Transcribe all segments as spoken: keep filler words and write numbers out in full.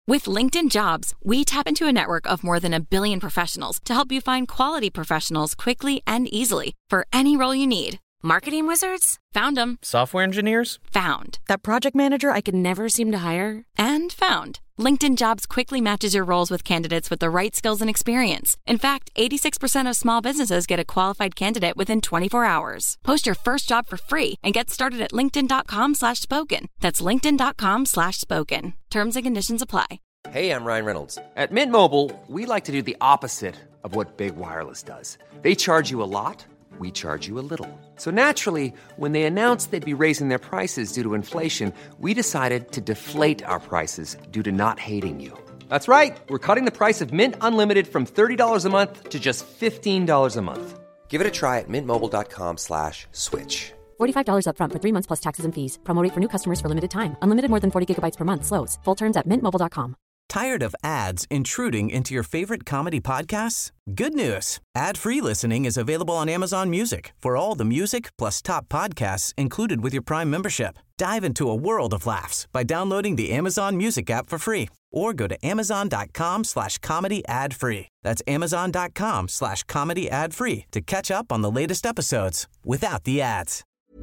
With LinkedIn Jobs, we tap into a network of more than a billion professionals to help you find quality professionals quickly and easily for any role you need. Marketing wizards? Found them. Software engineers? Found. That project manager I could never seem to hire? And found. LinkedIn Jobs quickly matches your roles with candidates with the right skills and experience. In fact, eighty-six percent of small businesses get a qualified candidate within twenty-four hours. Post your first job for free and get started at linkedin.com slash spoken. That's linkedin.com slash spoken. Terms and conditions apply. Hey, I'm Ryan Reynolds. At Mint Mobile, we like to do the opposite of what Big Wireless does. They charge you a lot. We charge you a little. So naturally, when they announced they'd be raising their prices due to inflation, we decided to deflate our prices due to not hating you. That's right. We're cutting the price of Mint Unlimited from thirty dollars a month to just fifteen dollars a month. Give it a try at mintmobile.com slash switch. forty-five dollars up front for three months plus taxes and fees. Promo rate for new customers for limited time. Unlimited more than forty gigabytes per month. Slows full terms at mint mobile dot com. Tired of ads intruding into your favorite comedy podcasts? Good news. Ad-free listening is available on Amazon Music for all the music plus top podcasts included with your Prime membership. Dive into a world of laughs by downloading the Amazon Music app for free or go to amazon.com slash comedy ad free. That's amazon.com slash comedy ad free to catch up on the latest episodes without the ads.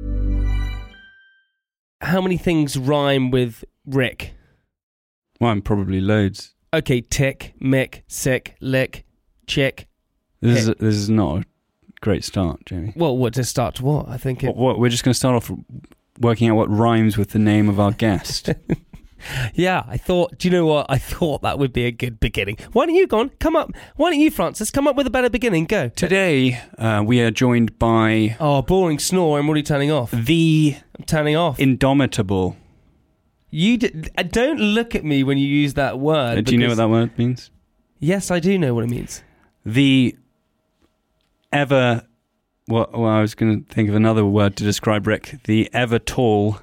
How many things rhyme with Rick? Well, I'm probably loads. Okay, tick, mick, sick, lick, chick. This is, a, this is not a great start, Jamie. Well, what to start to what? I think it... What, what, we're just going to start off working out what rhymes with the name of our guest. Yeah, I thought, do you know what? I thought that would be a good beginning. Why don't you go on? Come up. Why don't you, Francis, come up with a better beginning? Go. Today, uh, we are joined by... Oh, boring snore. I'm already turning off. The... I'm turning off. Indomitable. You d- don't look at me when you use that word. Do you know what that word means? Yes, I do know what it means. The ever... Well, well I was going to think of another word to describe Rick. The ever tall...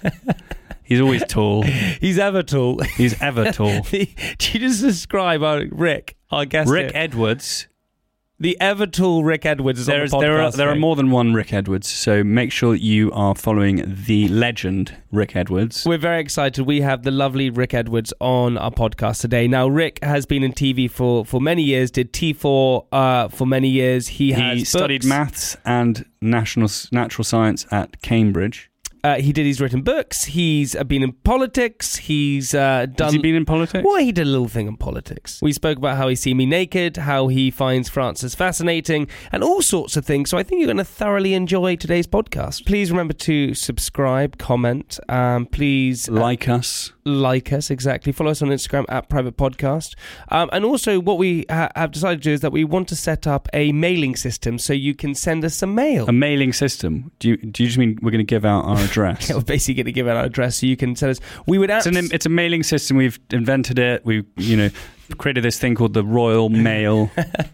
He's always tall. He's ever tall. He's ever tall. Do you just describe our Rick, our guest? Rick here? Edwards. The ever tall Rick Edwards is there on is, the podcast. There are, there right? are more than one Rick Edwards, so make sure you are following the legend Rick Edwards. We're very excited. We have the lovely Rick Edwards on our podcast today. Now, Rick has been in T V for, for many years, did T four uh, for many years. He, he has studied books. maths and national natural science at Cambridge. Uh, he did. He's written books. He's uh, been in politics. He's uh, done. Has he been in politics? Well, he did a little thing in politics. We spoke about how he see me naked, how he finds Francis fascinating, and all sorts of things. So I think you're going to thoroughly enjoy today's podcast. Please remember to subscribe, comment. Um, please uh, like us. Like us, exactly. Follow us on Instagram at Private Podcast. Um, and also, what we ha- have decided to do is that we want to set up a mailing system so you can send us some mail. A mailing system? Do you, do you just mean we're going to give out our address? Yeah, we're basically going to give out our address so you can send us. We would. Abs- it's, an, it's a mailing system. We've invented it. We, you know, created this thing called the Royal Mail.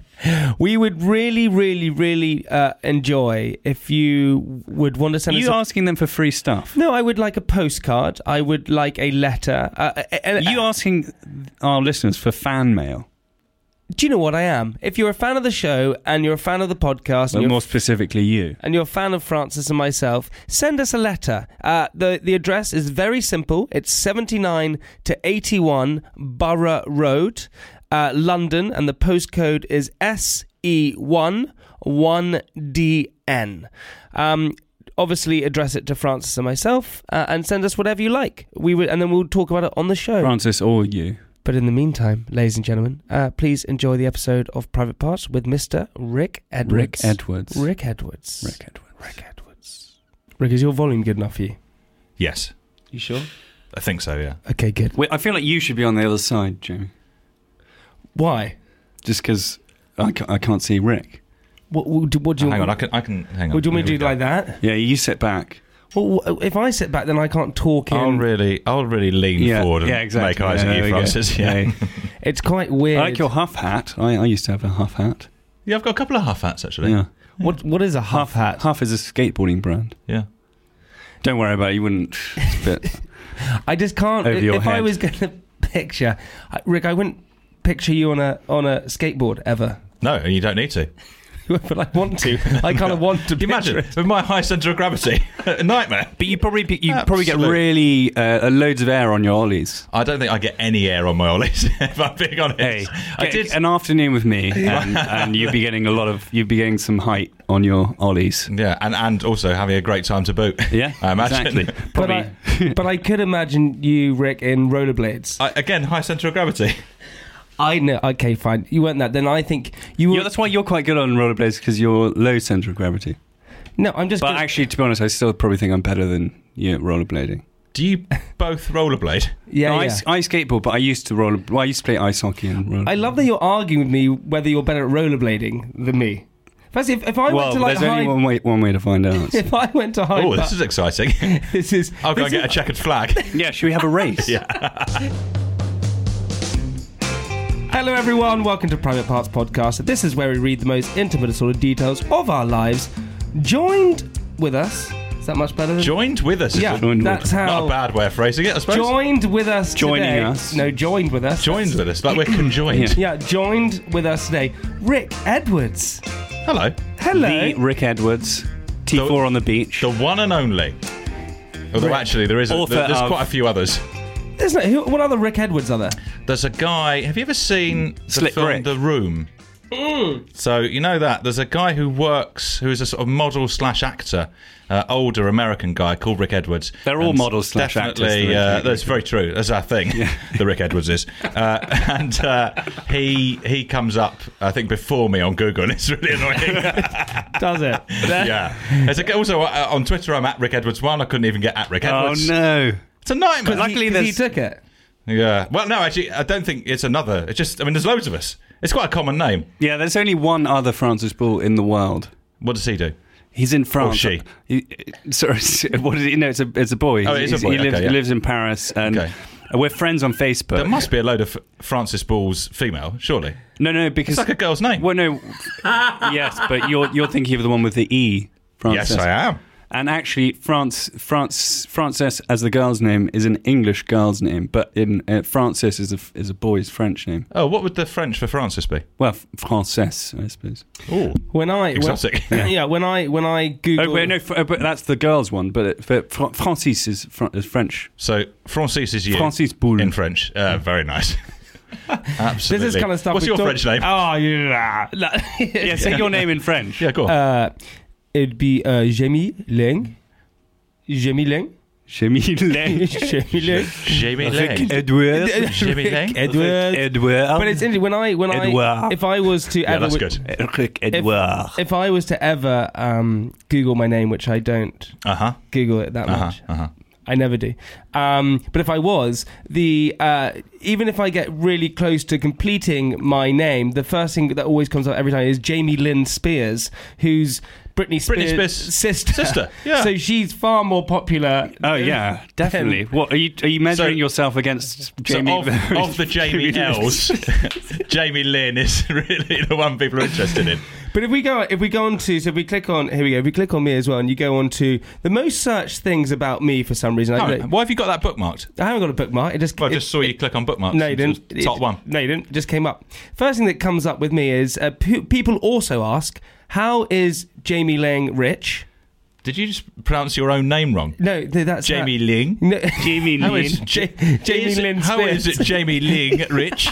We would really, really, really uh, enjoy if you would want to send Are us... you a- asking them for free stuff? No, I would like a postcard. I would like a letter. Uh, Are you asking our listeners for fan mail? Do you know what I am? If you're a fan of the show and you're a fan of the podcast... Well, and more specifically you. And you're a fan of Francis and myself, send us a letter. Uh, the, the address is very simple. It's seventy-nine to eighty-one Borough Road, uh, London, and the postcode is S E one one D N. Um, obviously, address it to Francis and myself, uh, and send us whatever you like. We would, and then we'll talk about it on the show. Francis or you. But in the meantime, ladies and gentlemen, uh, please enjoy the episode of Private Parts with Mister Rick Edwards. Rick Edwards. Rick Edwards. Rick Edwards. Rick Edwards. Rick, is your volume good enough for you? Yes. You sure? I think so, yeah. Okay, good. Wait, I feel like you should be on the other side, Jamie. Why? Just because I, ca- I can't see Rick. What, what, do, what do you hang want? on, I can, I can, hang on. Would you want me to Here do we it like that? Yeah, you sit back. Well, if I sit back, then I can't talk in... I'll really, I'll really lean Yeah, forward and yeah, exactly. make eyes Yeah, at there you, we go. Francis. Yeah. Yeah. It's quite weird. I like your huff hat. I, I used to have a huff hat. Yeah, I've got a couple of huff hats, actually. Yeah. What What is a huff, Huff hat? Huff is a skateboarding brand. Yeah. Don't worry about it. You wouldn't fit. I just can't... Over If, your if I head. was going to picture... Rick, I wouldn't picture you on a on a skateboard, ever. No, you don't need to. but I want to. I kind of want to. Can you imagine picture it. with my high centre of gravity? A nightmare. But you probably you probably get Absolute. really uh, loads of air on your ollies. I don't think I get any air on my ollies. If I'm being honest, Hey, I get did. an afternoon with me, and, and you'd be getting a lot of you'd be getting some height on your ollies. Yeah, and, and also having a great time to boot. Yeah, I imagine. exactly. But Probably. I, but I could imagine you, Rick, in rollerblades. I, again, high centre of gravity. I know. Okay, fine. You weren't that. Then I think you were. Yeah, that's why you're quite good on rollerblades because you're low centre of gravity. No, I'm just. But gonna- actually, to be honest, I still probably think I'm better than you at rollerblading. Do you both rollerblade? yeah, No, yeah. I, I skateboard, but I used to roller. Well, I used to play ice hockey and roller. I love that you're arguing with me whether you're better at rollerblading than me. Firstly, if, if I well, went to like there's only Hyde, one way, one way to find out. if I went to Hyde Oh, Park, this is exciting. this is. I'll go this and get a is- checkered flag. Yeah, should we have a race? Yeah. Hello, everyone. Welcome to Private Parts Podcast. This is where we read the most intimate assorted details of our lives. Joined with us. Is that much better? Than Joined with us. is Yeah, it? Joined that's with- how. Not a bad way of phrasing it, I suppose. Joined with us Joining today. us. No, joined with us. Joined with us, like we're conjoined. Yeah, joined with us today. Rick Edwards. Hello. Hello. The Rick Edwards, T four on the beach. The one and only. Although Rick. actually there is a, Author there- there's of- quite a few others. There's no, who, what other Rick Edwards are there? There's a guy. Have you ever seen the Slick film Rick. The Room? So you know that there's a guy who works, who is a sort of model slash actor, uh, older American guy called Rick Edwards. They're all And models slash actors, Definitely, the uh, Rick that's very true. That's our thing. The Rick Edwards is, uh, and uh, he he comes up, I think, before me on Google, and it's really annoying. Does it? Yeah. There's a, also uh, on Twitter, I'm at Rick Edwards one. I couldn't even get at Rick Oh Edwards. no! It's a nightmare. Luckily he, there's- he took it. Yeah. Well, no, actually, I don't think it's another. It's just, I mean, there's loads of us. It's quite a common name. Yeah, there's only one other Francis Bull in the world. What does he do? He's in France. she? He, sorry, what is he? No, it's a it's a boy. Oh, it is a He's- boy. He lives, Okay, yeah. he lives in Paris, and Okay. we're friends on Facebook. There must be a load of Francis Balls female, surely. no, no, because It's like a girl's name. well, no, yes, but you're you're thinking of the one with the E. Frances. Yes, I am. And actually, France, France, Frances as the girl's name is an English girl's name, but in uh, Francis is a is a boy's French name. Oh, what would the French for Francis be? Well, f- Française, I suppose. Oh, When I exotic. When, yeah, when I when I Google. Oh, wait, no, fr- uh, but that's the girl's one. But it, for Fr- Francis is, fr- is French. So Francis is you Francis Bull. in French. Uh, very nice. Absolutely. This is kind of stuff. What's we your talk- French name? Oh, yeah. Yeah, say your name in French. Yeah, go on. Uh, it'd be uh, Jamie Ling. Jamie Ling. Jamie Lang. Jamie Ling. Jamie Lang. Edward. Jamie Lang. Edward. Edward. But it's interesting when I when Edouard. I if I was to Yeah, ever that's good. Eric Edouard. if I was to ever um, Google my name, which I don't Uh huh. Google it that Uh huh. much. Uh huh. I never do. Um, but if I was, the uh, even if I get really close to completing my name, the first thing that always comes up every time is Jamie Lynn Spears, who's Britney Spears' Britney Spears' sister. sister, yeah. So she's far more popular. Oh yeah, definitely. What are you? Are you measuring So- yourself against Jamie? So of, of the Jamie L's, Jamie Lynn is really the one people are interested in. But if we go, if we go on to, so if we click on, here we go. If we click on me as well, and you go on to the most searched things about me for some reason. I, Oh, don't- why have you got that bookmarked? I haven't got a bookmark. It just Well, I it- just saw you click on bookmarks. No, you It didn't. was Top It- one. No, you didn't. It just came up. First thing that comes up with me is uh, p- people also ask, how is Jamie Lang rich? Did you just pronounce your own name wrong? No, th- that's Jamie uh, Ling. No, Jamie How Lynn. is Ja- Jamie is it- Lynn How Spears. is it Jamie Ling rich?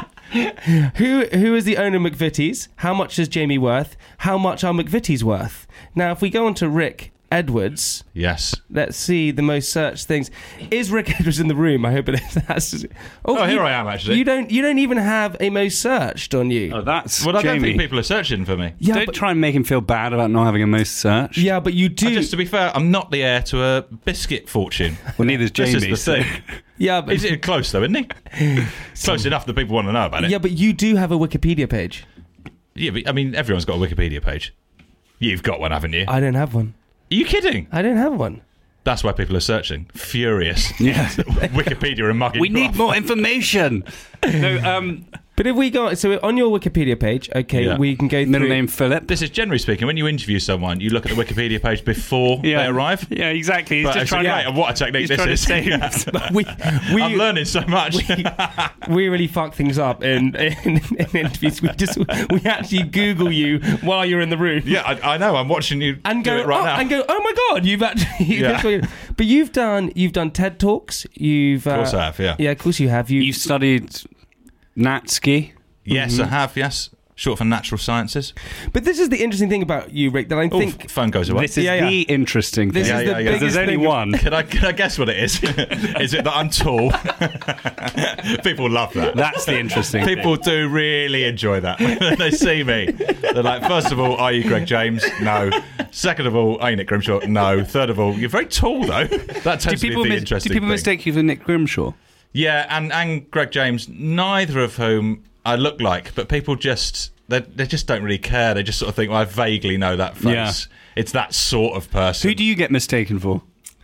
Who who is the owner of McVitie's? How much is Jamie worth? How much are McVitie's worth? Now, if we go on to Rick Edwards, Yes. let's see the most searched things. Is Rick Edwards in the room? I hope it is. That's, Oh, here you- I am, actually. You don't you don't even have a most searched on you. Oh, that's Well, I Jamie. don't think people are searching for me. yeah, don't but, try and make him feel bad about not having a most search. yeah, but you do. Uh, Just to be fair, I'm not the heir to a biscuit fortune. Well, neither is Jamie. This is the so- thing. yeah, but Is it close though, isn't he? Close enough that people want to know about it. yeah, but you do have a Wikipedia page. Yeah, but, I mean, everyone's got a Wikipedia page. You've got one, haven't you? Are I don't have one. you kidding? I don't have one. That's why people are searching. Furious. Yeah. Wikipedia and mugging We need off. more information. No, um, But if we go, so on your Wikipedia page, okay, Yeah. we can go through. Middle name Philip. This is generally speaking, when you interview someone, you look at the Wikipedia page before Yeah. they arrive. Yeah, exactly. He's But just it's trying great, to. and what a technique He's this trying to is. save. we, we, I'm learning so much. we, we really fuck things up in, in, in interviews. We just we actually Google you while you're in the room. yeah, I, I know. I'm watching you And do go, it right oh, now. and go, oh my god, you've actually. Yeah. that's what you- but you've done, you've done TED talks. You've, Of course uh, I have, yeah. yeah, of course you have. You, You studied Natski. Yes, Mm-hmm. I have, yes. Short for natural sciences. but this is the interesting thing about you, Rick. That I Oh, think phone goes away. This is Yeah, yeah. the interesting thing. This Yeah, is yeah, the yeah. biggest There's only thing. one. Can I, can I guess what it is? Is it that I'm tall? People love that. That's the interesting thing. People do really enjoy that when they see me. They're like, first of all, are you Greg James? No. Second of all, are you Nick Grimshaw? No. Third of all, you're very tall, though. That tends Do to be people, the mis- do interesting people thing. mistake you for Nick Grimshaw? Yeah, and, and Greg James, neither of whom I look like, but people just, they, they just don't really care. They just sort of think, well, I vaguely know that face. Yeah. It's that sort of person. Who do you get mistaken for?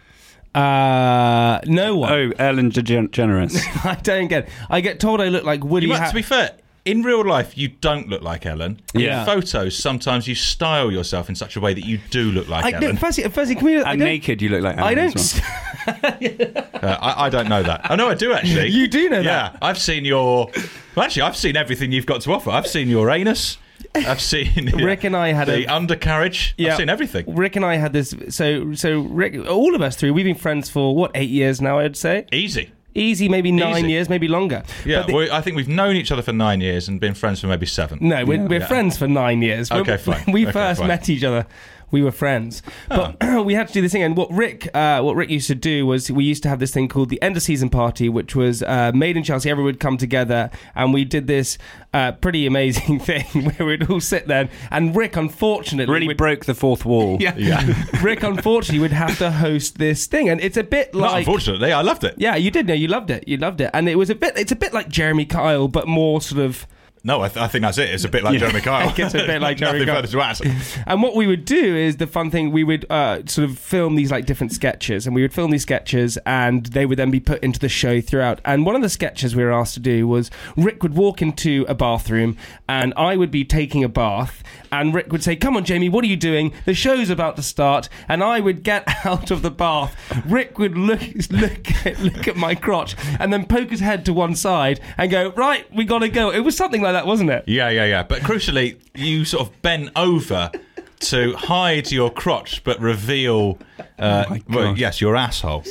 uh, no one. Oh, Ellen DeGeneres. I don't get. It. I get told I look like Woody. You might, Ha- to be fair, in real life, you don't look like Ellen. Yeah. In photos, sometimes you style yourself in such a way that you do look like I, Ellen. no, firstly, firstly, can we? I And don't, naked, you look like Ellen I don't. as well. Uh, I, I don't know that. I know I do, actually. You do know Yeah, that. I've seen your... Well, actually, I've seen everything you've got to offer. I've seen your anus. I've seen... Rick and I had the a- undercarriage. Yeah. I've seen everything. Rick and I had this. So, so Rick, all of us three, we've been friends for what eight years now. I'd say Easy. easy, maybe nine Easy. years, maybe longer. Yeah, But the- we, I think we've known each other for nine years and been friends for maybe seven. no, we're, we're Yeah. friends for nine years. Okay, When- fine. When we Okay, first fine. met each other, we were friends. But we had to do this thing. And what Rick, uh, what Rick used to do was we used to have this thing called the end of season party, which was uh, made in Chelsea. Everyone would come together, and we did this uh, pretty amazing thing where we'd all sit there. And Rick, unfortunately, Really would- broke the fourth wall. Yeah. Yeah. Rick, unfortunately, would have to host this thing, and it's a bit Not like. unfortunately, I loved it. Yeah, you did know you loved it. You loved it, and it was a bit. It's a bit like Jeremy Kyle, but more sort of. No, I, th- I think that's it. It's a bit like Jeremy Kyle. It's a bit like Jeremy Nothing Kyle. further to add. And what we would do is the fun thing. We would uh, sort of film these like different sketches, and we would film these sketches, and they would then be put into the show throughout. And one of the sketches we were asked to do was Rick would walk into a bathroom, and I would be taking a bath, and Rick would say, "Come on, Jamie, what are you doing? The show's about to start." And I would get out of the bath. Rick would look look at, look at my crotch, and then poke his head to one side and go, "Right, we got to go." It was something like that, wasn't it? Yeah, yeah, yeah. But crucially, you sort of bent over to hide your crotch, but reveal, uh, Oh my well, God. yes, your asshole.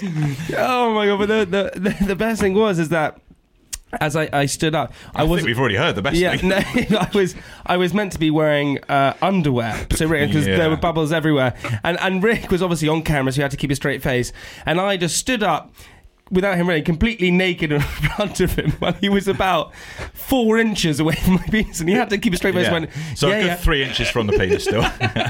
Oh my god! But the the, the, the best thing was is that as I, I stood up, I, I, was think we've already heard the best yeah, thing. no, I was I was meant to be wearing uh, underwear, so because Yeah. there were bubbles everywhere, and and Rick was obviously on camera, so he had to keep a straight face, and I just stood up without him really, completely naked in front of him while he was about four inches away from my penis, and he had to keep a straight face. Yeah. And went, So yeah, a good yeah. three inches from the penis still.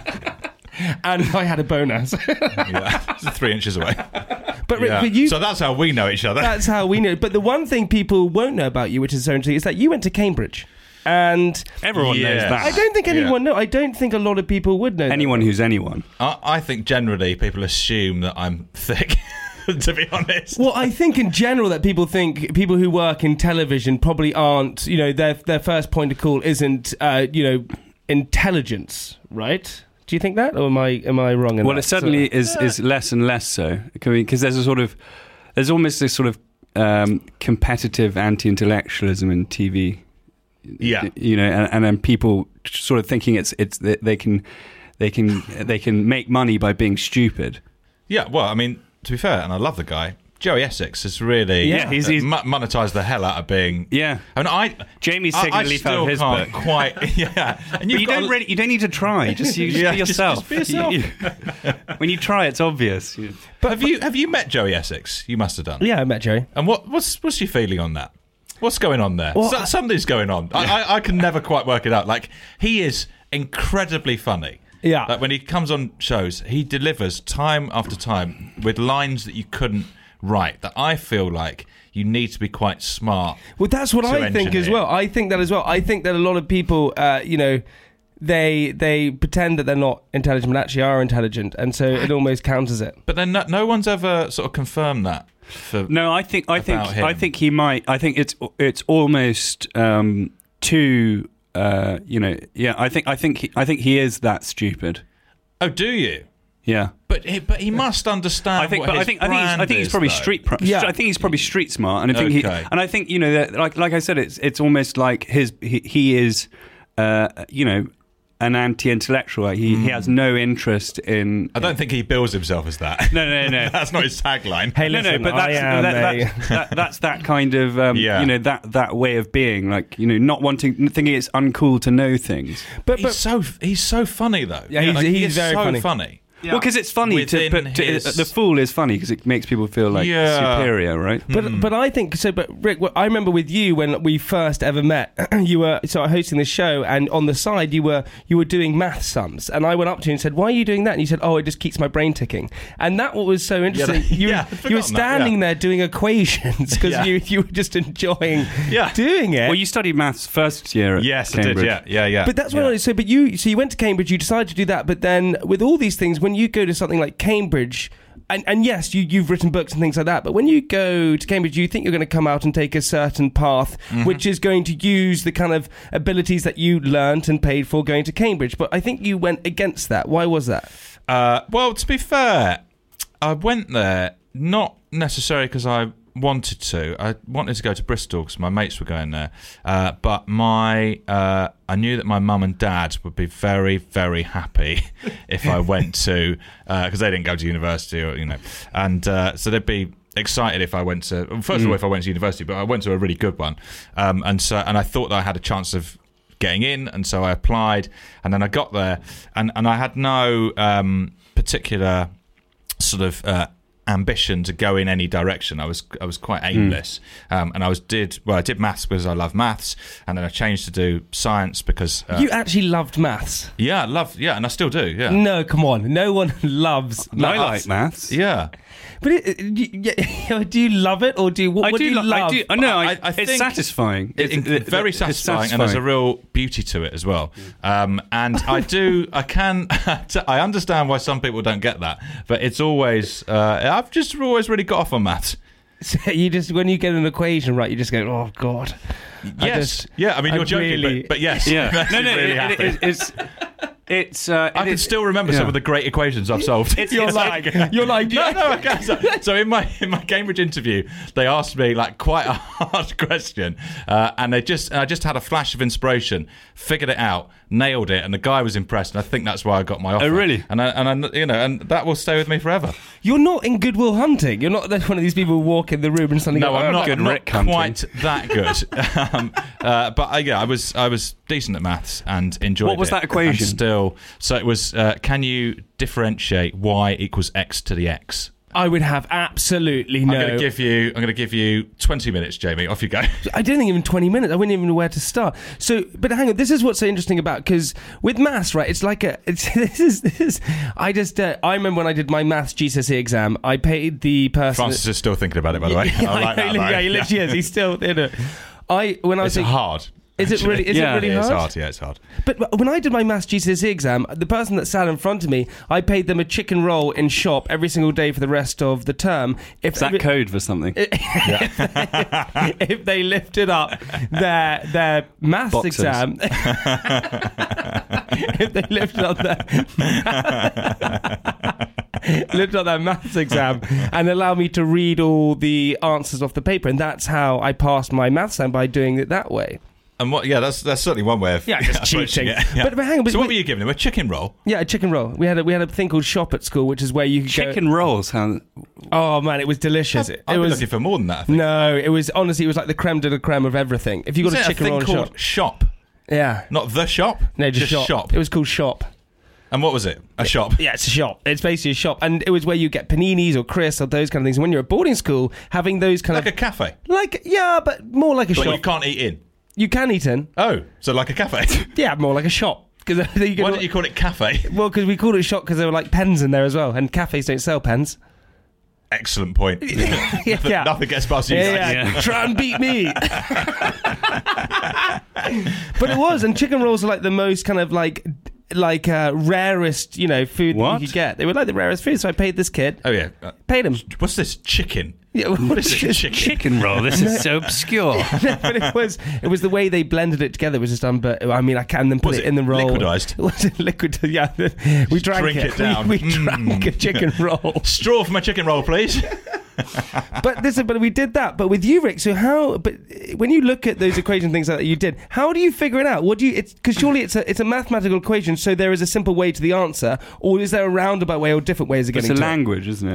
And I had a boner. So- Yeah, it's three inches away. but Rick, Yeah. but you. So that's how we know each other. That's how we know. But the one thing people won't know about you, which is so interesting, is that you went to Cambridge. And Everyone knows Yes. that. I don't think anyone Yeah. know. I don't think a lot of people would know. that. Anyone who's anyone. I, I think generally people assume that I'm thick, to be honest. Well, I think in general that people think people who work in television probably aren't. You know, their their first point of call isn't. Uh, you know, intelligence, right? Do you think that, or am I am I wrong in Well, that? it certainly So- is, is less and less so. Because there's a sort of, there's almost this sort of um, competitive anti-intellectualism in T V. Yeah. You know, and, and then people sort of thinking it's it's that they can they can they can make money by being stupid. Yeah, well, I mean, to be fair, and I love the guy, Joey Essex has really Yeah, he's- he's- mo- monetised the hell out of being... Yeah. I mean, I... Jamie's I, taking I a leaf still out of his can't book. quite... Yeah. And But you've you got don't a- really, you don't need to try. Just you just Yeah, be just- yourself. just be yourself. You- you- when you try, it's obvious. You- But have you have you met Joey Essex? You must have done. Yeah, I met Joey. And what what's what's your feeling on that? What's going on there? Well, So- I- something's going on. I, I I can never quite work it out. Like, he is incredibly funny. Yeah. Like, when he comes on shows, he delivers time after time with lines that you couldn't write. That I feel like you need to be quite smart. Well, that's what to I think as engineer. well. I think that as well. I think that a lot of people, uh, you know, they they pretend that they're not intelligent, but actually are intelligent, and so it almost counters it. But then no, no one's ever sort of confirmed that. For, No, I think I think About him. I think he might. I think it's it's almost um, too. Uh, you know, yeah. I think I think he, I think he is that stupid. Oh, do you? Yeah. But he, but he must understand. I think, what but his I think, I think, he's, I think he's brand probably is, though. street. Pro- Yeah. I think he's probably street smart, and I think Okay. he, and I think you know, that, like like I said, it's it's almost like his he, he is, uh, you know, an anti-intellectual. He Mm. he has no interest in. I don't think he bills himself as that. No, no, no. That's not his tagline. Hey, No, listen, no, but that's I am that, a- that, that, that's that kind of um, Yeah. you know that that way of being, like you know, not wanting, thinking it's uncool to know things. but he's but so he's so funny though. Yeah, he's- Like, he he's is very so funny. funny. Well, because it's funny to, Within but to, his- the fool is funny because it makes people feel like Yeah. superior, right? But but I think so. But Rick, well, I remember with you when we first ever met. You were so hosting the show, and on the side you were you were doing math sums, and I went up to you and said, "Why are you doing that?" And you said, "Oh, it just keeps my brain ticking." And that what was so interesting. that- you yeah, were, I'd you were forgotten that, standing yeah. there doing equations because Yeah. you you were just enjoying Yeah. doing it. Well, you studied maths first year at Yes, I Cambridge. did. Yeah, yeah, yeah. But that's what yeah. I so. But you, so you went to Cambridge. You decided to do that. But then, with all these things, when you go to something like Cambridge, and, and yes, you you've written books and things like that. But when you go to Cambridge, you think you're going to come out and take a certain path, Mm-hmm. which is going to use the kind of abilities that you learnt and paid for going to Cambridge. But I think you went against that. Why was that? Uh, well, to be fair, I went there not necessarily because I wanted to. I wanted to go to Bristol because my mates were going there. Uh, but my, uh, I knew that my mum and dad would be very, very happy if I went to, because they didn't go to university, or you know, and uh, so they'd be excited if I went to. First of all, if I went to university, but I went to a really good one, um, and so and I thought that I had a chance of getting in, and so I applied, and then I got there, and and I had no um, particular sort of uh, ambition to go in any direction. I was I was quite aimless, mm. um, and I was did well. I did maths because I love maths, and then I changed to do science because uh, You actually loved maths. yeah, I love yeah, and I still do. Yeah, No, come on. No one loves I maths. like maths. yeah. But it, it, you- yeah, do you love it or do you? What, I what do, do you li- love? I do. I know. I, I- I it's think satisfying. It, It's- it- it- very it's satisfying, and there's a real beauty to it as well. Um, and I do, I can, I understand why some people don't get that, but it's always, uh, I've just always really got off on maths. So you just when you get an equation right, you just go, oh god. I Yes, just- yeah. I mean, I you're joking, really- but, but yes, Yeah. makes No, me no. really it- happy. it- it's it's. Uh, I it can is- still remember yeah. some of the great equations I've solved. It's- You're it's like, you're like, No, no, I can't. So, so in my in my Cambridge interview, they asked me like quite a hard question, uh, and they just and I just had a flash of inspiration, figured it out, nailed it, and the guy was impressed, and I think that's why I got my offer. Oh, really? And I, and I, you know, and that will stay with me forever. You're not in Good Will Hunting. You're not one of these people who walk in the room and suddenly No, go, I'm oh, not, good I'm not Rick hunting. quite that good. um, uh, but I, yeah, I was I was decent at maths and enjoyed it. What was that equation? And still, so it was. Uh, can you differentiate y equals x to the x? I would have absolutely no. I'm going to give you. I'm going to give you twenty minutes, Jamie. Off you go. I didn't think even twenty minutes. I wouldn't even know where to start. So, but hang on. This is what's so interesting about because with maths, right? It's like a. It's, this is this. Is, I just. Uh, I remember when I did my maths G C S E exam. I paid the person. Francis is still thinking about it, by the way. Yeah, I like that. yeah, though. he literally is. He's still in it. I when I was It's thinking- hard. Is it really? Is Yeah, it really It's hard? hard. Yeah, it's hard. But when I did my maths G C S E exam, the person that sat in front of me, I paid them a chicken roll in shop every single day for the rest of the term. If Is that every- code for something? if they lifted up their their maths Boxers. exam, if they lifted up their lifted up their maths exam and allowed me to read all the answers off the paper, and that's how I passed my maths exam, by doing it that way. And what? Yeah, that's that's certainly one way of Yeah, just approaching cheating. it. Yeah. But- but hang on, but so what wait- were you giving them? A chicken roll? Yeah, a chicken roll. We had a, we had a thing called shop at school, which is where you could Chicken rolls. How? go. Oh man, it was delicious. It, I'd it be was looking for more than that. I think. no, it was honestly, it was like the creme de la creme of everything. If you got Is a it chicken thing roll in called shop, shop, yeah, not the shop. no, just, shop. shop. It was called shop. And what was it? A shop. Yeah, it's a shop. It's basically a shop, and it was where you get paninis or crisps or those kind of things. And when you're at boarding school, having those kind Like a of cafe. like yeah, but more like a But shop. you can't eat in. You can eat in, Oh, so like a cafe. yeah, more like a shop. Because Why don't you call it cafe? Well, because we called it shop because there were like pens in there as well, and cafes don't sell pens. Excellent point. Yeah, yeah. Nothing gets past you Yeah, guys. yeah. Try and beat me. But it was, and chicken rolls are like the most kind of like like uh, rarest, you know, food that What? you could get. They were like the rarest food. So I paid this kid, Oh yeah. Uh, paid him. What's this? Chicken. Yeah, what is it? Chicken? Chicken roll. This is so obscure. No, but it was it was the way they blended it together. It was just unbe- I mean, I can then put Was it, it in the roll. liquidized? Was it liquid? Yeah, we drank drink it. it down. We, we Mm. drank a chicken roll. Straw for my chicken roll, please. But this, but we did that. But with you, Rick, so how? But when you look at those equation things like that you did, how do you figure it out? What do you? It's because surely it's a it's a mathematical equation, so there is a simple way to the answer, or is there a roundabout way or different ways of It's getting a to it? language, isn't it?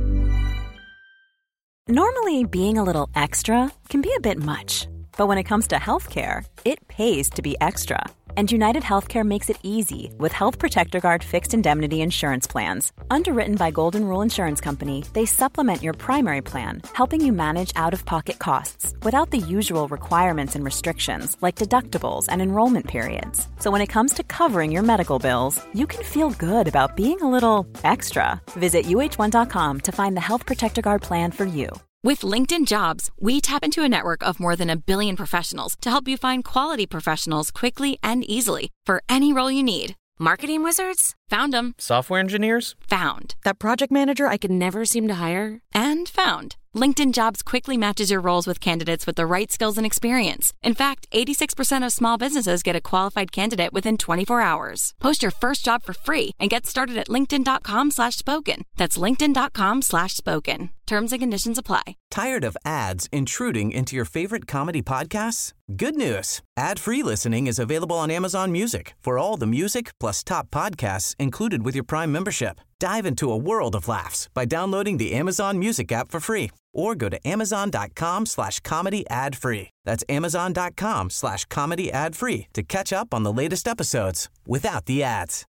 Normally, being a little extra can be a bit much. But when it comes to healthcare, it pays to be extra. And United Healthcare makes it easy with Health Protector Guard fixed indemnity insurance plans. Underwritten by Golden Rule Insurance Company, they supplement your primary plan, helping you manage out-of-pocket costs without the usual requirements and restrictions like deductibles and enrollment periods. So when it comes to covering your medical bills, you can feel good about being a little extra. Visit U H one dot com to find the Health Protector Guard plan for you. With LinkedIn Jobs, we tap into a network of more than a billion professionals to help you find quality professionals quickly and easily for any role you need. Marketing wizards? Found them. Software engineers? Found. That project manager I could never seem to hire? And found. LinkedIn Jobs quickly matches your roles with candidates with the right skills and experience. In fact, eighty-six percent of small businesses get a qualified candidate within twenty-four hours. Post your first job for free and get started at linkedin.com slash spoken. That's linkedin.com slash spoken. Terms and conditions apply. Tired of ads intruding into your favorite comedy podcasts? Good news. Ad-free listening is available on Amazon Music for all the music plus top podcasts included with your Prime membership. Dive into a world of laughs by downloading the Amazon Music app for free or go to amazon.com slash comedy ad free. That's amazon.com slash comedy ad free to catch up on the latest episodes without the ads.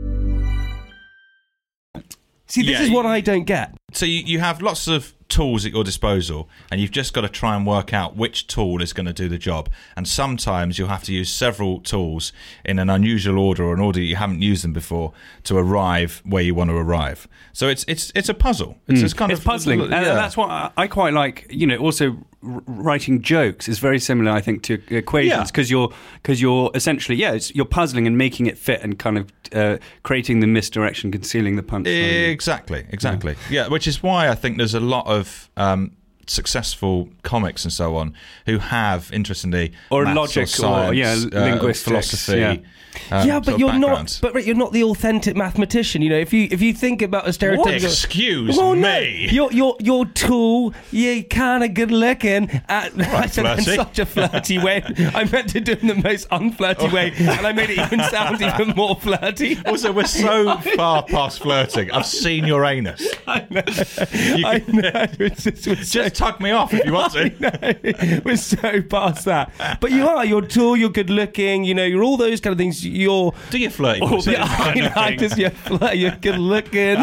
See, this Yeah, is what I don't get. So you, you have lots of tools at your disposal, and you've just got to try and work out which tool is going to do the job. And sometimes you'll have to use several tools in an unusual order or an order you haven't used them before to arrive where you want to arrive. So it's it's it's a puzzle. It's, Mm. it's kind it's of puzzling. Yeah. And that's what I, I quite like. You know, also r- writing jokes is very similar, I think, to equations because Yeah. you're because you're essentially yeah, it's, you're puzzling and making it fit and kind of uh, creating the misdirection, concealing the punchline. Exactly, exactly. Yeah. yeah, which is why I think there's a lot of um, successful comics and so on who have, interestingly, Or maths logic or, science, yeah, uh, linguistics, philosophy. yeah. um, yeah, sort but of you're backgrounds. not. But Rick, you're not the authentic mathematician. You know, if you if you think about a stereotypical. Excuse Well, no, me. You're you're you're tall. You're kind of good looking. At, I said that in flirty. such a flirty way. I meant to do it in the most unflirty way, and I made it even sound even more flirty. Also, we're so far past flirting. I've seen your anus. I know. You I can- know. It's just, it's so, Just tug me off if you want I to. know. We're so past that. But you are. You're tall. You're good looking. You know. You're all those kind of things. You're. Do you flirty? Oh, pussy? Yeah, I know, I just you're, fl- you're good looking.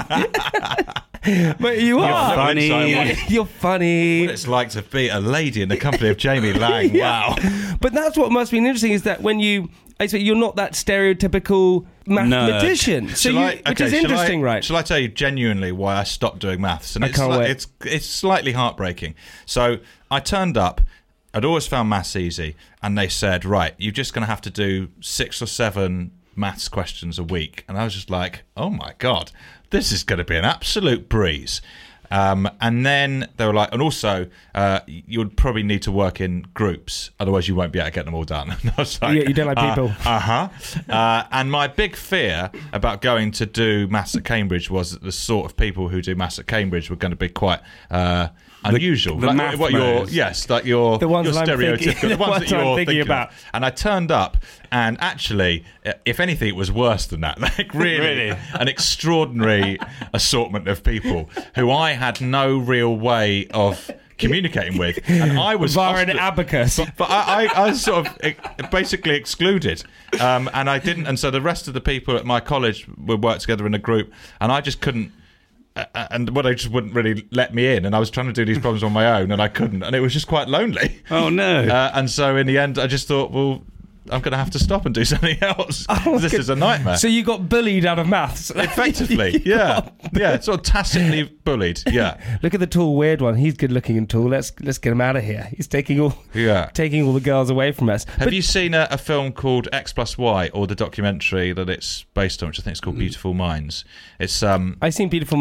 But you are funny. You're funny. What it's like to be a lady in the company of Jamie Lang. Yeah. Wow. But that's what must be interesting is that when you, I say you're not that stereotypical mathematician. So Shall you, I- which okay, is shall interesting, I, right? Shall I tell you genuinely why I stopped doing maths? And I it's can't sli- wait. It's it's slightly heartbreaking. So I turned up. I'd always found maths easy, and they said, right, you're just going to have to do six or seven maths questions a week. And I was just like, oh my God, this is going to be an absolute breeze. Um, and then they were like, and also, uh, you would probably need to work in groups, otherwise you won't be able to get them all done. And I was like, Yeah, you don't like uh, people. Uh-huh. Uh, and my big fear about going to do maths at Cambridge was that the sort of people who do maths at Cambridge were going to be quite uh, unusual. the like, math what you're, modes. yes, like your, The ones your that I'm stereotypical, thinking- the the ones ones that I'm you're thinking thinking about. about. And I turned up, and actually, if anything, it was worse than that. Like really, Really? an extraordinary assortment of people who I had no real way of communicating with, and I was Via an ostr- abacus. but I, I, I was sort of eh, basically excluded, um, and I didn't. And so the rest of the people at my college would work together in a group, and I just couldn't. Uh, and well, they just wouldn't really let me in, and I was trying to do these problems on my own, and I couldn't, and it was just quite lonely. Oh no! Uh, and so in the end, I just thought, well, I'm going to have to stop and do something else. This is a nightmare. So you got bullied out of maths. Effectively, You yeah, got- yeah, sort of tacitly bullied. Yeah, Look at the tall, weird one. He's good looking and tall. Let's let's get him out of here. He's taking all yeah. taking all the girls away from us. Have you seen a, a film called X plus Y, or the documentary that it's based on, which I think is called Beautiful Minds? It's um, I've seen Beautiful Minds.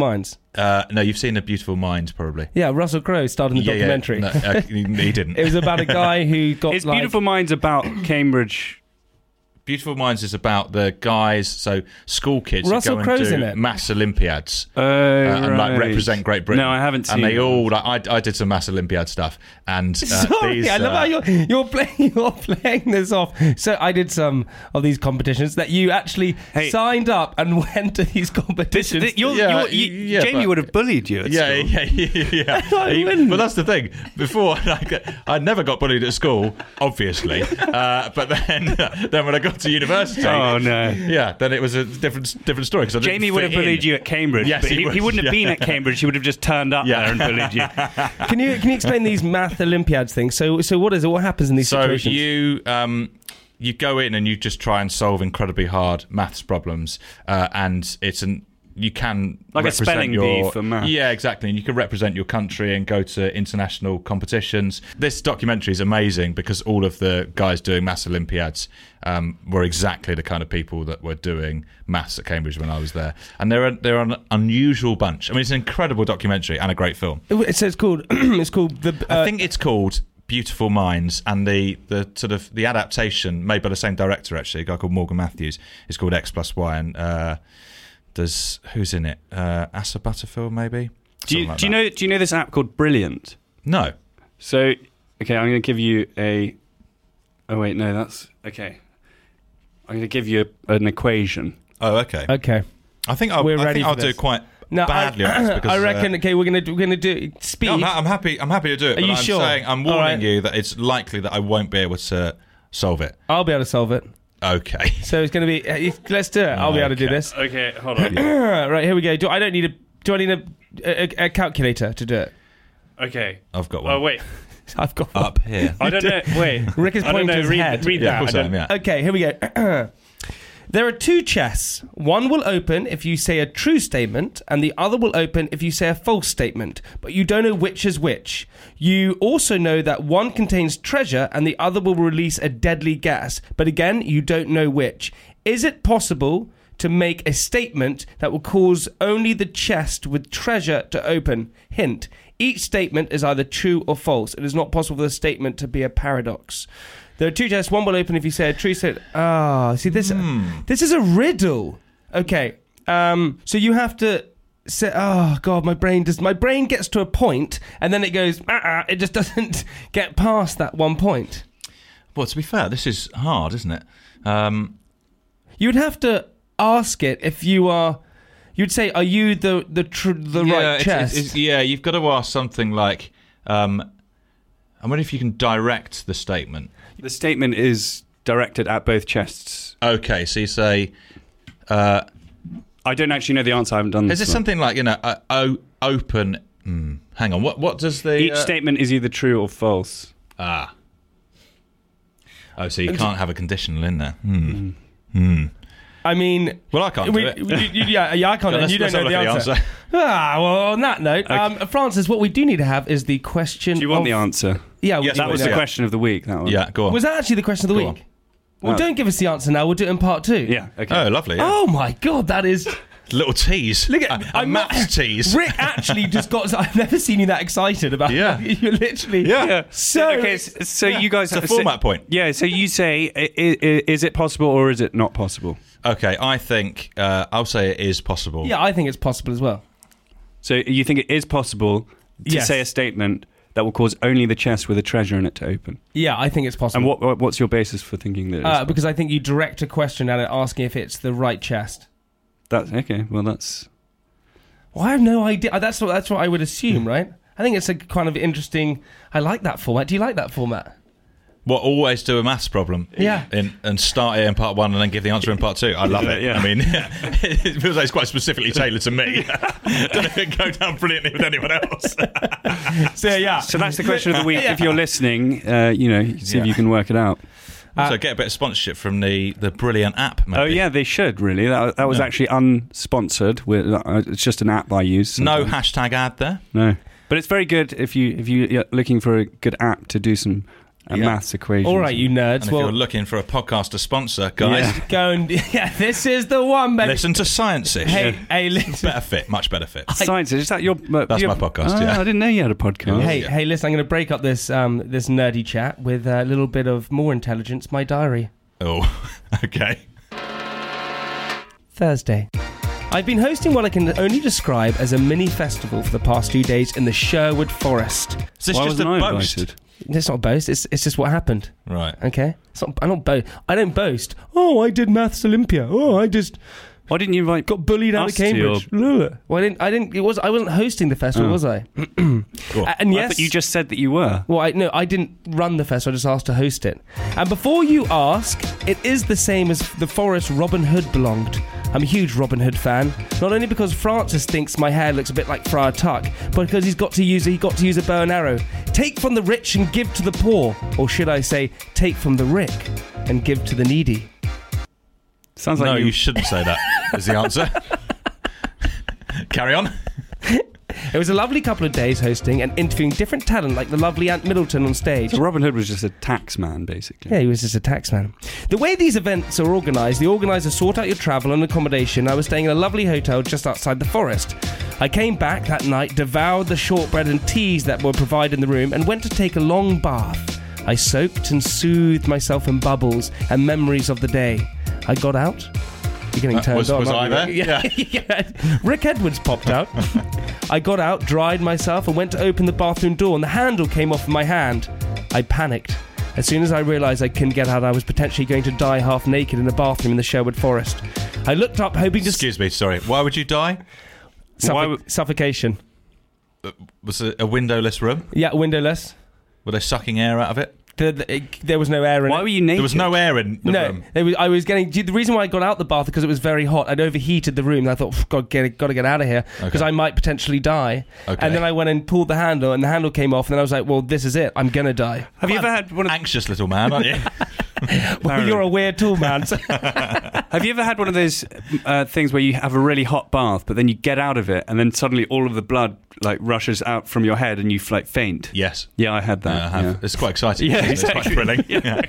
Uh, no, you've seen A Beautiful Mind, probably. Yeah, Russell Crowe starred in the Yeah, yeah. documentary. No, uh, he he didn't. It was about a guy who got It's like... Beautiful Minds about Cambridge. Beautiful Minds is about the guys, so school kids Russell who go Crowe's and in do it. mass Olympiads Oh, uh, and like right. represent Great Britain. No, I haven't seen And they it. all, like, I, I did some mass Olympiad stuff, and uh, Sorry, these, I love uh, how you're, you're playing you're playing this off. So I did some of these competitions that you actually Hey. signed up and went to these This, competitions. th- you're, Yeah, you're, you, yeah, Jamie but- would have bullied you at Yeah, school. yeah, yeah, yeah. I He- wouldn't. but that's the thing. Before, like, I never got bullied at school, obviously. Uh, but then, then when I got to university, Oh, no. yeah, then it was a different different story. Because Jamie would have bullied you at Cambridge, Yes, but he he, would, he wouldn't have yeah. been at Cambridge. He would have just turned up Yeah. there and bullied you. Can you can you explain these math Olympiads things? So so what is it? What happens in these So situations? you um, you go in and you just try and solve incredibly hard maths problems, uh, and it's an you can Like a represent spelling your, bee for maths. Yeah, exactly. And you can represent your country and go to international competitions. This documentary is amazing because all of the guys doing maths Olympiads um, were exactly the kind of people that were doing maths at Cambridge when I was there, and they're a, they're an unusual bunch. I mean, it's an incredible documentary and a great film. So it's called it's called the. Uh, I think it's called Beautiful Minds, and the, the sort of the adaptation made by the same director, actually, a guy called Morgan Matthews, is called X plus Y, and uh, there's who's in it? Uh, Asa Butterfield, maybe. Do you, Something like do you that. know? Do you know this app called Brilliant? No. So, okay, I'm going to give you a. Oh wait, no, that's okay. I'm going to give you a, an equation. Oh, okay. okay. I think I'll, We're I ready think for I'll do this. quite Now badly I, on this because I reckon. Uh, okay, we're gonna we're gonna do speed. no, I'm, ha- I'm happy. I'm happy to do it. Are but you I'm sure? saying I'm All warning right. you that it's likely that I won't be able to solve it. I'll be able to solve it. Okay. So it's gonna be. uh, Let's do it. I'll be able to do Okay. this. Okay, hold on. Right, here we go. Do I don't need a do I need a, a, a calculator to do it? Okay. I've got one. Oh wait, I've got Up here. I don't know. Wait, Rick is I don't pointing know. to his Read, head. read Yeah, that. of course I I don't- am, yeah. Okay, here we go. There are two chests. One will open if you say a true statement, and the other will open if you say a false statement, but you don't know which is which. You also know that one contains treasure and the other will release a deadly gas, but again, you don't know which. Is it possible to make a statement that will cause only the chest with treasure to open? Hint: each statement is either true or false. It is not possible for the statement to be a paradox. There are two chests. One will open if you say a true statement. Ah, see this. This is a riddle. Okay. Um. So you have to say. Oh God, my brain does. My brain gets to a point, and then it goes. Uh-uh, it just doesn't get past that one point. Well, to be fair, this is hard, isn't it? Um, You'd have to ask it if you are. You'd say, "Are you the the tr- the yeah, right it's- chest?" it's- yeah, you've got to ask something like, um, I wonder if you can direct the statement. The statement is directed at both chests. Okay, so you say, uh, I don't actually know the answer. I haven't done is this. it one. something like, you know, uh, o- open... Hmm, hang on, what what does the... Each uh, statement is either true or false. Ah. Oh, so you can't have a conditional in there. Hmm. Hmm. I mean, Well, I can't we, do it. we- you- yeah, yeah, I can't. Yeah, and let's- you don't let's know have the a answer. look at Ah, well, on that note, um, Francis, what we do need to have is the question. Do you want of, the answer? Yeah, we Yes, do That want was the the yeah. question of the week. That one. Yeah, go on. Was that actually the question of the Go week? on. Well, No. don't give us the answer now. We'll do it in part two. Yeah. Okay. Oh, lovely. Yeah. Oh my God, that is. Little tease. Look at a, a I'm maths not- tease. Rick actually just got. I've never seen you that excited about. Yeah. You're literally. Yeah. Yeah. So okay, so, so you guys It's a so- format point. Yeah. So you say, i- i- is it possible or is it not possible? Okay, I think uh, I'll say it is possible. Yeah, I think it's possible as well. So you think it is possible to Yes. say a statement that will cause only the chest with a treasure in it to open? Yeah, I think it's possible. And what, what what's your basis for thinking that? It is Uh, because I think you direct a question at it, asking if it's the right chest. That's okay. Well, that's Well, I have no idea. That's what that's what I would assume, right? I think it's a kind of interesting. I like that format. Do you like that format? What, always do a maths problem? Yeah. In, and start it in part one and then give the answer in part two. I love it. Yeah. I mean, it feels like it's quite specifically tailored to me. Don't know if it go down brilliantly with anyone else. So yeah. so that's the question of the week. Yeah. If you're listening, uh, you know, see if Yeah. you can work it out. Also, get a bit of sponsorship from the, the brilliant app. Maybe. Oh yeah, they should really. That, that was Yeah. actually unsponsored. We're, uh, it's just an app I use. No sometimes. hashtag ad there. No, but it's very good if you if you- you're looking for a good app to do some a Yeah. maths equation. All right, you nerds. And if well, you're looking for a podcast to sponsor, guys, Yeah. go and yeah, this is the one, baby. listen to Science-ish. Hey, hey, listen. Better fit, much better fit. Science, is that your... Uh, That's your, my podcast, Ah, yeah. I didn't know you had a podcast. Hey, Yeah. hey, listen, I'm going to break up this um, this nerdy chat with a little bit of more intelligence, my diary. Oh, okay. Thursday. I've been hosting what I can only describe as a mini festival for the past two days in the Sherwood Forest. Is this Why just a wasn't I boast? invited? It's not a boast, it's, it's just what happened, Right. okay? It's not, I'm not bo- I don't boast. Oh, I did Maths Olympia. Oh, I just Why didn't you invite... got bullied out of us to your- Cambridge. Well, I didn't, I didn't, it was, I wasn't hosting the festival, Oh. was I? Cool. Uh, and I yes... thought you just said that you were. Well, I, no, I didn't run the festival. I just asked to host it. And before you ask, it is the same as the forest Robin Hood belonged. I'm a huge Robin Hood fan, not only because Francis thinks my hair looks a bit like Friar Tuck, but because he's got to use he got to use a bow and arrow. Take from the rich and give to the poor, or should I say, take from the Rick and give to the needy. Sounds like no, you... you shouldn't say that, is the answer. Carry on. It was a lovely couple of days hosting and interviewing different talent like the lovely Ant Middleton on stage. So Robin Hood was just a tax man, basically. Yeah, he was just a taxman. The way these events are organised, the organiser sort out your travel and accommodation. I was staying in a lovely hotel just outside the forest. I came back that night, devoured the shortbread and teas that were provided in the room, and went to take a long bath. I soaked and soothed myself in bubbles and memories of the day. I got out. You're getting Uh, turned was- on. was aren't I you? there? Yeah. yeah. Rick Edwards popped out. I got out, dried myself, and went to open the bathroom door, and the handle came off of my hand. I panicked. As soon as I realised I couldn't get out, I was potentially going to die half naked in the bathroom in the Sherwood Forest. I looked up, hoping to... Excuse me, sorry. Why would you die? Suffo- Why would- Suffocation. Was it a windowless room? Yeah, windowless. Were they sucking air out of it? The, the, it, there was no air in Why it. were you naked? There was no air in the no, room. there was, I was getting... The reason why I got out the bath because it was very hot. I'd overheated the room. And I thought, God, get got to get out of here because Okay. I might potentially die. Okay. And then I went and pulled the handle, and the handle came off, and then I was like, well, this is it. I'm going to die. Have you ever had one of... Anxious little man, aren't you? Well, you're a weird tool, man. So- Have you ever had one of those uh, things where you have a really hot bath, but then you get out of it, and then suddenly all of the blood like rushes out from your head, and you like faint? Yes. Yeah, I had that. Yeah, I have. yeah. It's quite exciting. Yeah, It's quite exactly. thrilling. Yeah.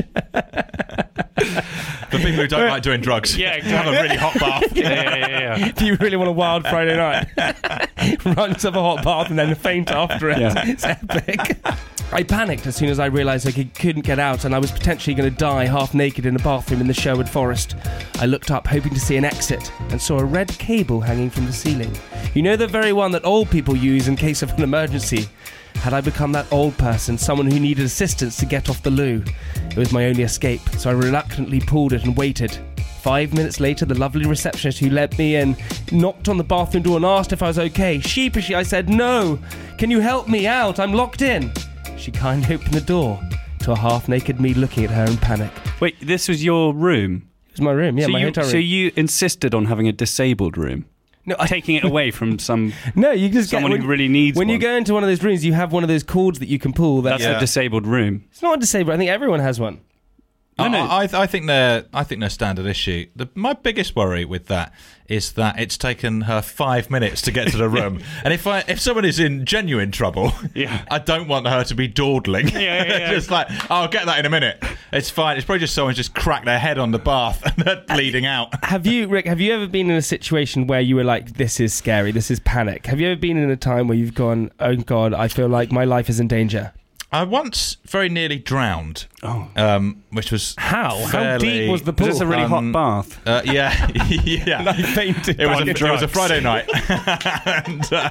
For people who don't like doing drugs, Yeah, to have a really hot bath. yeah, yeah, yeah, yeah. if you really want a wild Friday night, run yourself a hot bath and then faint after it. Yeah. It's epic. I panicked as soon as I realised I could, couldn't get out and I was potentially going to die half naked in a bathroom in the Sherwood Forest. I looked up hoping to see an exit and saw a red cable hanging from the ceiling. You know, the very one that old people use in case of an emergency. Had I become that old person, someone who needed assistance to get off the loo? It was my only escape, so I reluctantly pulled it and waited. Five minutes later, the lovely receptionist who let me in knocked on the bathroom door and asked if I was okay. Sheepishly, I said, "No. Can you help me out? I'm locked in." She kindly opened the door to a half-naked me looking at her in panic. Wait, this was your room? It was my room, yeah, so my you, hotel room. So you insisted on having a disabled room? no, I, Taking it away from some... no, you just Someone get, who really needs When you one. go into one of those rooms, you have one of those cords that you can pull. That, That's Yeah. a disabled room. It's not disabled. I think everyone has one. I, no. I, I think they're I think they're standard issue. The, my biggest worry with that is that it's taken her five minutes to get to the room, and if I if someone is in genuine trouble, Yeah. I don't want her to be dawdling. Yeah, yeah, yeah. Just like, I'll get that in a minute. It's fine. It's probably just someone's just cracked their head on the bath and they're bleeding out. Have you, Rick, have you ever been in a situation where you were like, this is scary, this is panic? Have you ever been in a time where you've gone, oh God, I feel like my life is in danger? I once very nearly drowned. Oh. Um, which was How? How fairly- deep was the pool? Was this a really Um, hot bath? Uh, yeah, yeah. And I fainted. It was, a, on it was a drugs. Friday night, and uh,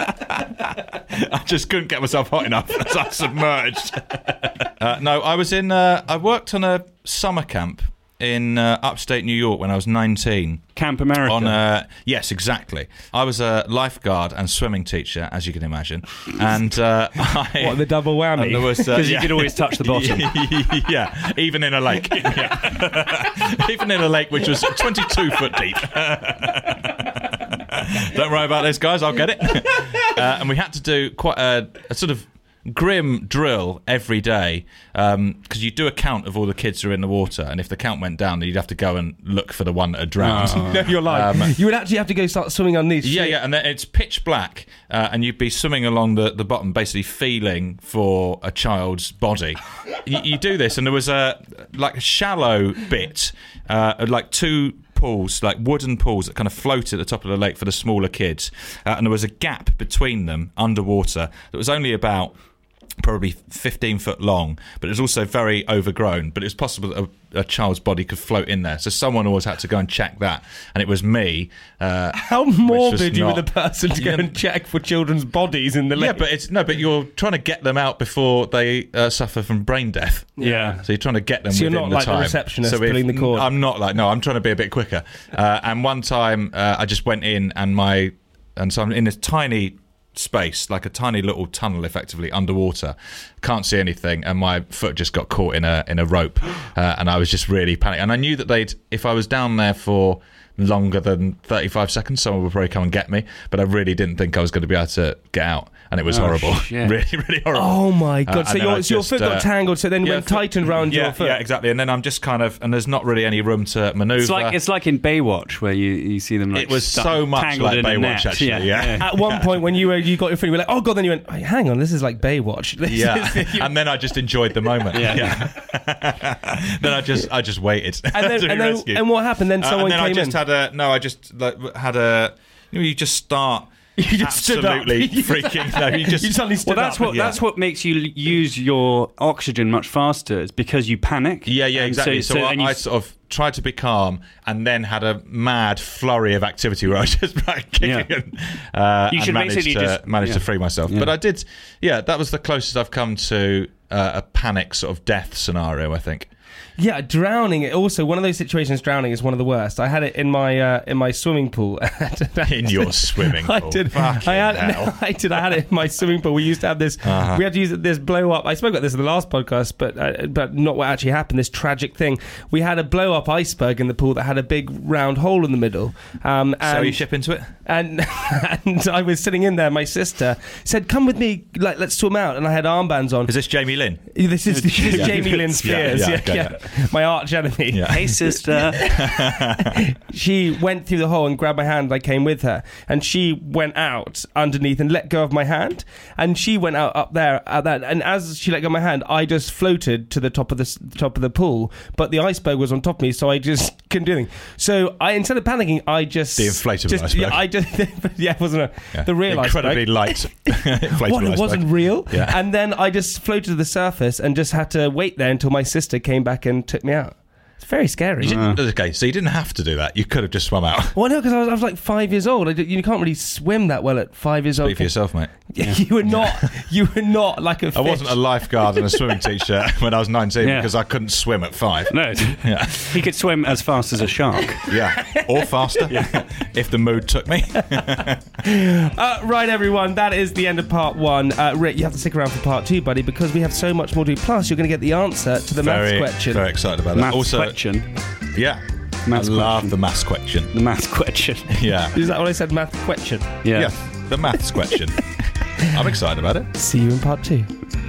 I just couldn't get myself hot enough, so I submerged. Uh, no, I was in. Uh, I worked on a summer camp in uh, upstate New York when I was nineteen. Camp America. On uh, yes, exactly. I was a lifeguard and swimming teacher, as you can imagine, and uh, I, What, the double whammy? and there was uh, Because you yeah. could always touch the bottom. Yeah, even in a lake. Yeah. Even in a lake which was twenty-two foot deep. Don't worry about this, guys. I'll get it. Uh, and we had to do quite a, a sort of grim drill every day because um, you do a count of all the kids who are in the water, and if the count went down, then you'd have to go and look for the one that had drowned. Oh. No, you're lying. Um, you would actually have to go start swimming underneath. Yeah, yeah, and then it's pitch black, uh, and you'd be swimming along the, the bottom, basically feeling for a child's body. you, you do this, and there was a like a shallow bit, uh, like two pools, like wooden pools that kind of float at the top of the lake for the smaller kids, uh, and there was a gap between them underwater that was only about probably fifteen foot long, but it was also very overgrown, but it was possible that a, a child's body could float in there, so someone always had to go and check that, and it was me. Uh, how morbid you not, were the person to go and check for children's bodies in the lake. Yeah, but it's no but you're trying to get them out before they uh, suffer from brain death. Yeah, so you're trying to get them so within you're not the like time. the receptionist so if, pulling the cord. I'm not like no I'm trying to be a bit quicker, uh, and one time uh, I just went in and my and so I'm in this tiny space, like a tiny little tunnel effectively underwater, can't see anything, and my foot just got caught in a in a rope, uh, and I was just really panicking, and I knew that they'd if I was down there for longer than thirty-five seconds, someone would probably come and get me, but I really didn't think I was going to be able to get out, and it was oh, horrible. Shit. really really horrible. Oh my god, uh, so your, so your foot got uh, tangled, so then yeah, went foot, tightened around yeah, your foot. Yeah, exactly, and then I'm just kind of, and there's not really any room to manoeuvre. It's like it's like in Baywatch where you, you see them like it was stuck, so much tangled like in a Baywatch net. actually, yeah. yeah. At one point when you were you got your foot, you were like, oh god, then you went, oh, hang on, this is like Baywatch. This yeah, is, and then I just enjoyed the moment. yeah, yeah. then I just I just waited. And then, and, then and what happened? Then someone uh, and then came I just in. had a no. I just like, had a. You know, you just start. You just absolutely stood up. freaking. No, you just you suddenly stood well, that's up. what yeah. that's what makes you use your oxygen much faster. It's because you panic. Yeah, yeah, exactly. So, so, so I, you... I sort of tried to be calm, and then had a mad flurry of activity where I was just like kicking Yeah. and, uh, You and should managed basically to just- managed yeah. to free myself. Yeah. But I did. Yeah, that was the closest I've come to uh, a panic sort of death scenario, I think. Yeah, drowning. Also, one of those situations, drowning is one of the worst. I had it in my uh, in my swimming pool. In your swimming pool, I did. Fucking I had. hell. No, I did. I had it in my swimming pool. We used to have this. Uh-huh. We had to use this blow up. I spoke about this in the last podcast, but uh, but not what actually happened. This tragic thing. We had a blow up iceberg in the pool that had a big round hole in the middle. Um, and, So you ship into it? And and I was sitting in there. My sister said, "Come with me. Like, let's swim out." And I had armbands on. Is this Jamie Lynn? This is, this is Yeah. Jamie Lynn Spears. Yeah, Yeah, yeah, okay, yeah. yeah. My arch enemy. Yeah. Hey, sister. She went through the hole and grabbed my hand. I came with her, and she went out underneath and let go of my hand. And she went out up there at that. And as she let go of my hand, I just floated to the top of the s- top of the pool. But the iceberg was on top of me, so I just couldn't do anything. So I, instead of panicking, I just The inflatable just, iceberg. Yeah, I just yeah, it wasn't a, Yeah. the real incredibly iceberg. light inflatable What, it iceberg. wasn't real. Yeah. And then I just floated to the surface and just had to wait there until my sister came back and took me out. It's very scary. You didn't- okay, so you didn't have to do that. You could have just swum out. Well, no, because I was, I was like five years old. I did, you can't really swim that well at five years old. Speak for yourself, mate. You were not. You were not like a fish. I wasn't a lifeguard and a swimming teacher when I was nineteen Yeah. because I couldn't swim at five. No, Yeah, he could swim as fast as a shark. yeah, or faster if the mood took me. Uh, right, everyone. That is the end of part one. Uh, Rick, you have to stick around for part two, buddy, because we have so much more to do. Plus, you're going to get the answer to the very, maths question. very excited about that. Maths also, question. yeah, Maths I love question. the maths question. The maths question. Yeah, Is that what I said? Math question. Yeah. yeah, the maths question. I'm excited about it. See you in part two.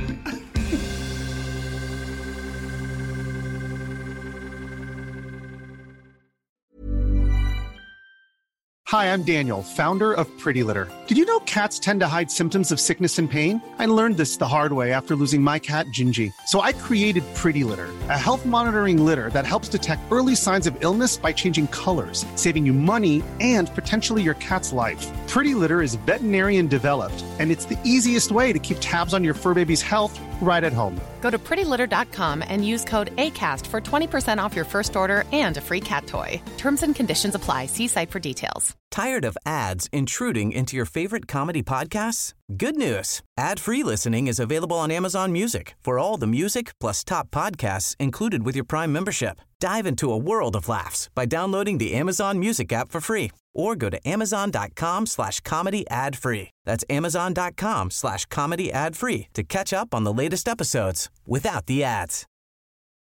Hi, I'm Daniel, founder of Pretty Litter. Did you know cats tend to hide symptoms of sickness and pain? I learned this the hard way after losing my cat, Gingy. So I created Pretty Litter, a health monitoring litter that helps detect early signs of illness by changing colors, saving you money and potentially your cat's life. Pretty Litter is veterinarian developed, and it's the easiest way to keep tabs on your fur baby's health right at home. Go to pretty litter dot com and use code ACAST for twenty percent off your first order and a free cat toy. Terms and conditions apply. See site for details. Tired of ads intruding into your favorite comedy podcasts? Good news. Ad-free listening is available on Amazon Music for all the music plus top podcasts included with your Prime membership. Dive into a world of laughs by downloading the Amazon Music app for free or go to amazon.com slash comedy ad free. That's amazon.com slash comedy ad free to catch up on the latest episodes without the ads.